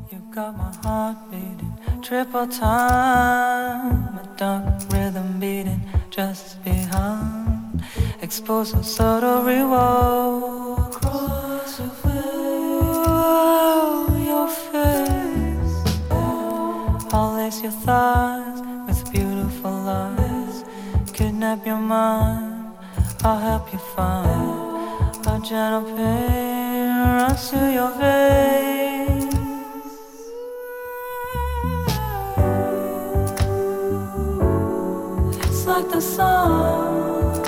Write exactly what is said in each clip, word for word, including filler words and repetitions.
You got my heart beating triple time, a dark rhythm beating just behind. Expose a subtle reward across your face, oh, your face. I'll lace your thighs with beautiful lies, kidnap your mind, I'll help you find a gentle pain runs through your veins. It's like the sun,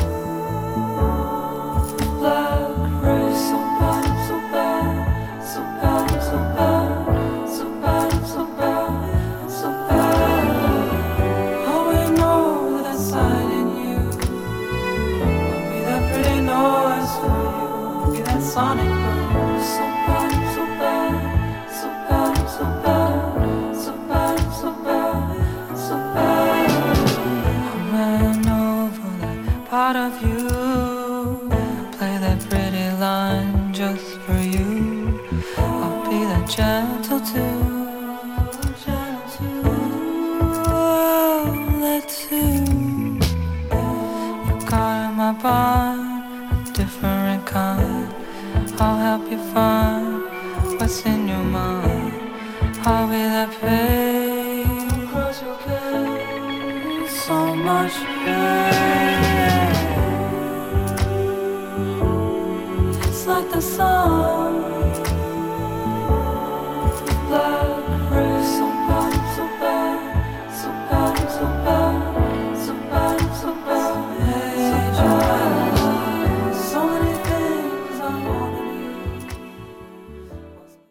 black rays, so bad, so bad, so bad, so bad, so bad, so bad, so bad. Oh, we know that side in you. I'll be that pretty noise for you, be that sonic boom. So bad, so bad, so bad, so bad, so bad, so bad, so bad. I ran over that part of you, play that pretty line just for you. I'll be that gentle too, oh, that too. You got in my bond, a different kind. I'll help you find what's in your mind. I'll be that pain across your face, so much pain. It's like the sun,